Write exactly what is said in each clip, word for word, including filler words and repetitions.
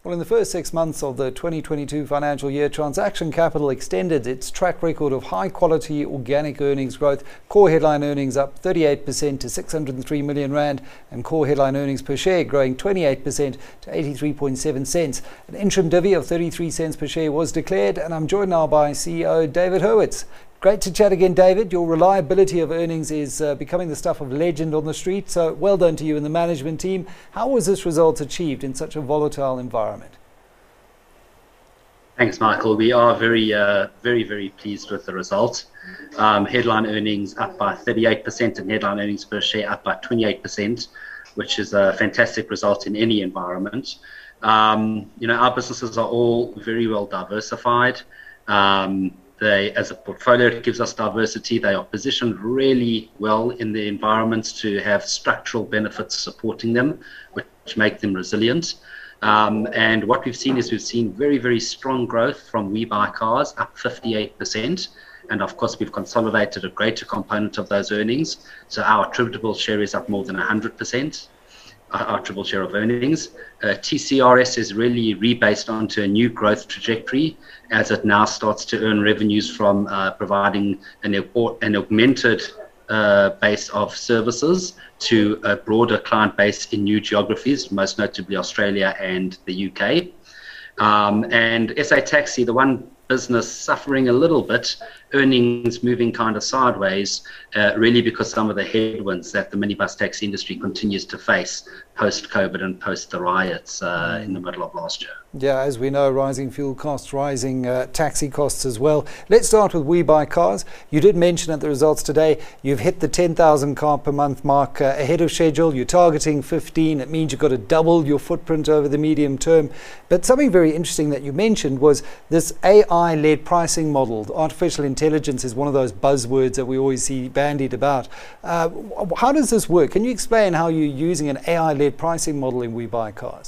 Well, in the first six months of the twenty twenty-two financial year, Transaction Capital extended its track record of high-quality organic earnings growth. Core headline earnings up thirty-eight percent to six hundred three million rand, and core headline earnings per share growing twenty-eight percent to eighty-three point seven cents. An interim divvy of thirty-three cents per share was declared, and I'm joined now by C E O David Hurwitz. Great to chat again, David. Your reliability of earnings is uh, becoming the stuff of legend on the street, so well done to you and the management team. How was this result achieved in such a volatile environment? Thanks, Michael. We are very, uh, very, very pleased with the result. Um, headline earnings up by thirty-eight percent and headline earnings per share up by twenty-eight percent, which is a fantastic result in any environment. Um, you know, our businesses are all very well diversified. Um, They, as a portfolio, it gives us diversity. They are positioned really well in the environments to have structural benefits supporting them, which make them resilient. Um, and what we've seen is we've seen very, very strong growth from WeBuyCars, up fifty-eight percent. And of course, we've consolidated a greater component of those earnings. So our attributable share is up more than one hundred percent. Our triple share of earnings. Uh, T C R S is really rebased onto a new growth trajectory as it now starts to earn revenues from uh, providing an, an augmented uh, base of services to a broader client base in new geographies, most notably Australia and the U K. Um, and S A Taxi, the one business suffering a little bit, earnings moving kind of sideways, uh, really because some of the headwinds that the minibus taxi industry continues to face post-COVID and post the riots uh, in the middle of last year. Yeah, as we know, rising fuel costs, rising uh, taxi costs as well. Let's start with WeBuyCars. You did mention at the results today, you've hit the ten thousand car per month mark uh, ahead of schedule. You're targeting fifteen. It means you've got to double your footprint over the medium term. But something very interesting that you mentioned was this A I-led pricing model. Artificial intelligence is one of those buzzwords that we always see bandied about. Uh, how does this work? Can you explain how you're using an A I-led pricing model in WeBuyCars?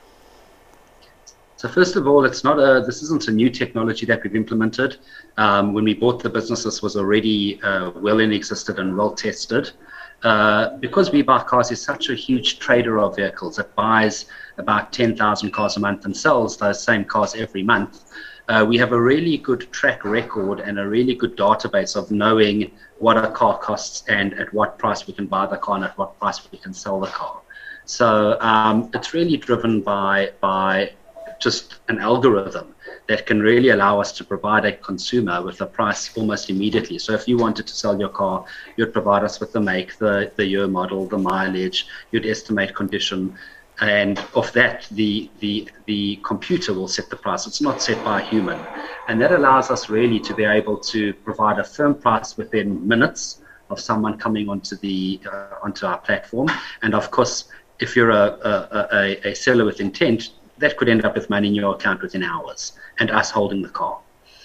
So first of all, it's not a, this isn't a new technology that we've implemented. Um, when we bought the business, this was already uh, well in existed and well tested. Uh, because WeBuyCars is such a huge trader of vehicles, it buys about ten thousand cars a month and sells those same cars every month. Uh, we have a really good track record and a really good database of knowing what a car costs and at what price we can buy the car and at what price we can sell the car. So um, it's really driven by, by just an algorithm that can really allow us to provide a consumer with a price almost immediately. So if you wanted to sell your car, you'd provide us with the make, the, the year model, the mileage, you'd estimate condition, and of that, the, the, the computer will set the price. It's not set by a human. And that allows us really to be able to provide a firm price within minutes of someone coming onto, the, uh, onto our platform. And of course, if you're a, a, a, a seller with intent, that could end up with money in your account within hours and us holding the car.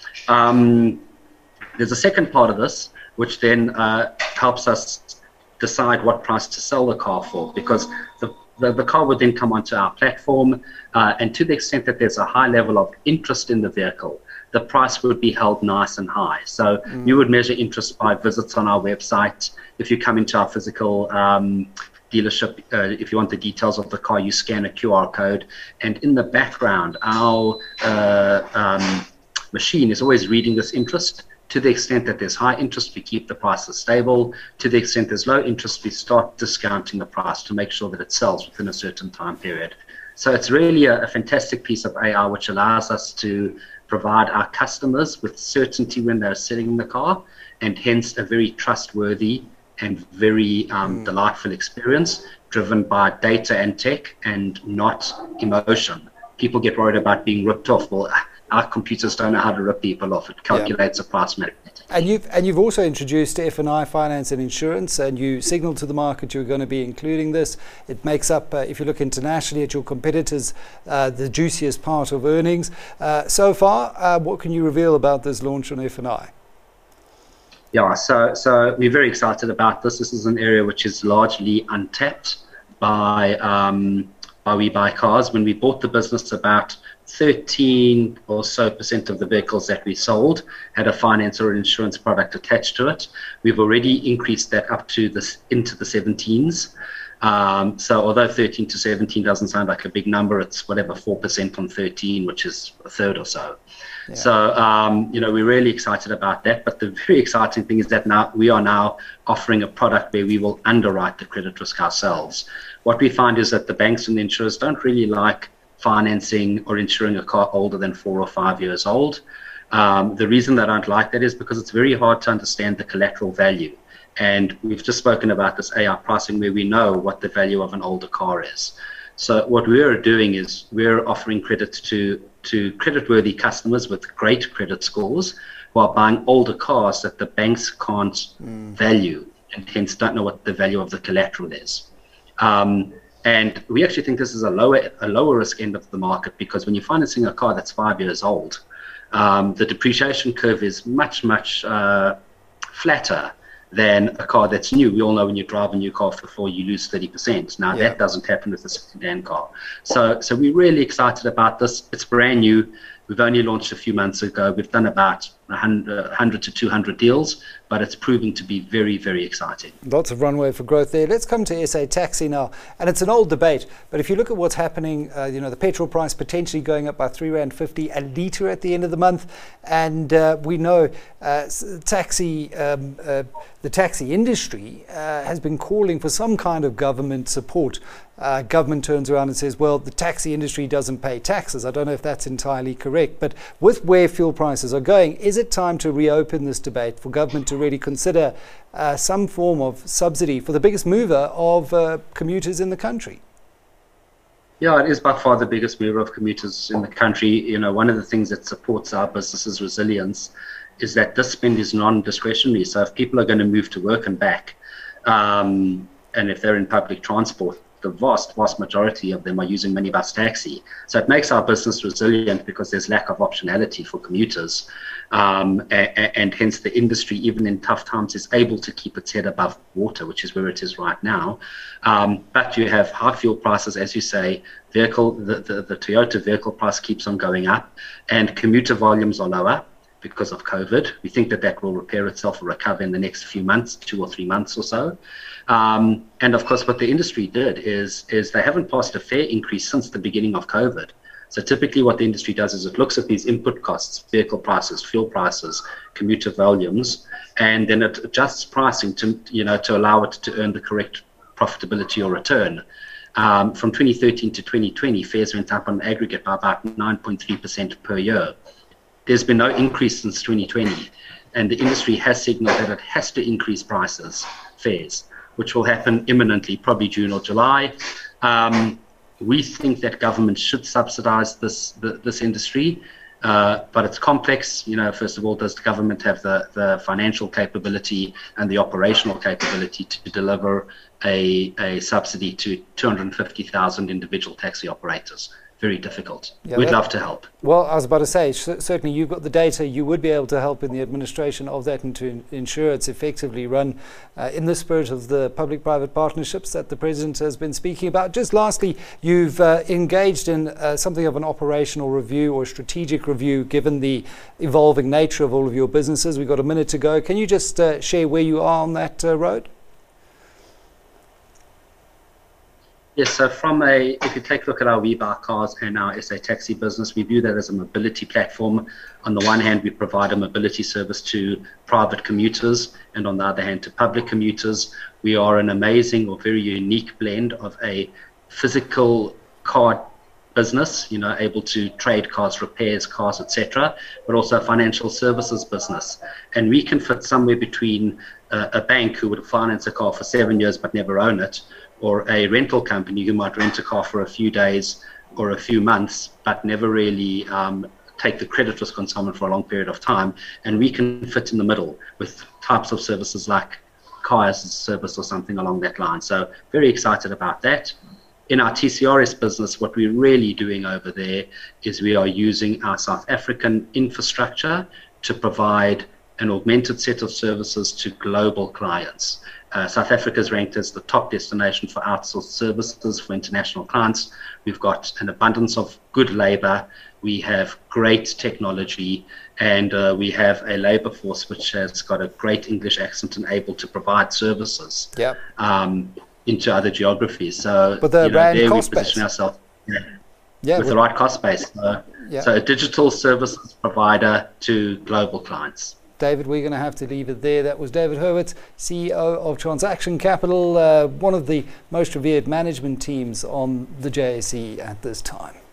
Um, there's a second part of this, which then uh, helps us decide what price to sell the car for, because the, the, the car would then come onto our platform, uh, and to the extent that there's a high level of interest in the vehicle, the price would be held nice and high. So mm. you would measure interest by visits on our website. If you come into our physical um, dealership, uh, if you want the details of the car, you scan a Q R code, and in the background our uh, um, machine is always reading this interest. To the extent that there's high interest, we keep the prices stable. To the extent there's low interest, we start discounting the price to make sure that it sells within a certain time period. So it's really a, a fantastic piece of A I which allows us to provide our customers with certainty when they're selling the car, and hence a very trustworthy and very um, mm. delightful experience driven by data and tech and not emotion. People get worried about being ripped off. Well, our computers don't know how to rip people off. It calculates yeah. a price magnetically. And you've, and you've also introduced F and I finance and insurance, and you signaled to the market you're going to be including this. It makes up, uh, if you look internationally at your competitors, uh, the juiciest part of earnings. Uh, so far, uh, what can you reveal about this launch on F and I? Yeah, so, so we're very excited about this. This is an area which is largely untapped by, um, by WeBuyCars. When we bought the business, about thirteen or so percent of the vehicles that we sold had a finance or an insurance product attached to it. We've already increased that up to this into the seventeens. Um, so although thirteen to seventeen doesn't sound like a big number, it's whatever, four percent on thirteen, which is a third or so. Yeah. So, um, you know, we're really excited about that. But the very exciting thing is that now we are now offering a product where we will underwrite the credit risk ourselves. What we find is that the banks and the insurers don't really like financing or insuring a car older than four or five years old. Um, the reason they don't like that is because it's very hard to understand the collateral value. And we've just spoken about this A I pricing where we know what the value of an older car is. So what we're doing is we're offering credit to, to credit-worthy customers with great credit scores who are buying older cars that the banks can't mm. value and hence don't know what the value of the collateral is. Um, and we actually think this is a lower, a lower risk end of the market because when you're financing a car that's five years old, um, the depreciation curve is much, much uh, flatter than a car that's new. We all know when you drive a new car for four, you lose thirty percent. Now, yeah. that doesn't happen with a second-hand car. So, so we're really excited about this. It's brand new. We've only launched a few months ago. We've done about one hundred to two hundred deals, but it's proving to be very, very exciting. Lots of runway for growth there. Let's come to S A Taxi now. And it's an old debate, but if you look at what's happening, uh, you know, the petrol price potentially going up by three rand fifty a litre at the end of the month. And uh, we know uh, taxi, um, uh, the taxi industry uh, has been calling for some kind of government support. Uh, government turns around and says, well, the taxi industry doesn't pay taxes. I don't know if that's entirely correct, but with where fuel prices are going, is it time to reopen this debate for government to really consider uh, some form of subsidy for the biggest mover of uh, commuters in the country? Yeah, it is by far the biggest mover of commuters in the country. You know, one of the things that supports our business's resilience is that this spend is non-discretionary. So if people are going to move to work and back, um, and if they're in public transport, the vast, vast majority of them are using minibus taxi. So it makes our business resilient because there's lack of optionality for commuters. Um, and, and hence the industry, even in tough times, is able to keep its head above water, which is where it is right now. Um, but you have high fuel prices, as you say, vehicle, the, the, the Toyota vehicle price keeps on going up, and commuter volumes are lower because of COVID. We think that that will repair itself or recover in the next few months, two or three months or so. Um, and of course, what the industry did is, is they haven't passed a fare increase since the beginning of COVID. So typically what the industry does is it looks at these input costs, vehicle prices, fuel prices, commuter volumes, and then it adjusts pricing to, you know, to allow it to earn the correct profitability or return. Um, from twenty thirteen to twenty twenty, fares went up on aggregate by about nine point three percent per year. There's been no increase since twenty twenty, and the industry has signaled that it has to increase prices, fares, which will happen imminently, probably June or July. Um, we think that government should subsidize this the, this industry, uh, but it's complex. You know, first of all, does the government have the, the financial capability and the operational capability to deliver a, a subsidy to two hundred fifty thousand individual taxi operators? Very difficult. Yeah, We'd that, love to help. Well, I was about to say, certainly you've got the data, you would be able to help in the administration of that and to ensure it's effectively run uh, in the spirit of the public-private partnerships that the President has been speaking about. Just lastly, you've uh, engaged in uh, something of an operational review or strategic review given the evolving nature of all of your businesses. We've got a minute to go. Can you just uh, share where you are on that uh, road? Yes, so from a, if you take a look at our We Buy Cars and our S A Taxi business, we view that as a mobility platform. On the one hand, we provide a mobility service to private commuters, and on the other hand, to public commuters. We are an amazing or very unique blend of a physical car business, you know, able to trade cars, repairs cars, et cetera, but also a financial services business. And we can fit somewhere between uh, a bank who would finance a car for seven years but never own it, or a rental company who might rent a car for a few days or a few months, but never really um, take the credit risk on someone for a long period of time. And we can fit in the middle with types of services like car as a service or something along that line. So very excited about that. In our T C R S business, what we're really doing over there is we are using our South African infrastructure to provide an augmented set of services to global clients. Uh, South Africa is ranked as the top destination for outsourced services for international clients. We've got an abundance of good labor. We have great technology, and uh, we have a labor force which has got a great English accent and able to provide services. Yeah. Um, into other geographies. So, but the you know, rand there we cost position base. ourselves you know, Yeah, with the right cost base. So, yeah. so a digital services provider to global clients. David, we're going to have to leave it there. That was David Hurwitz, C E O of Transaction Capital, uh, one of the most revered management teams on the J S E at this time.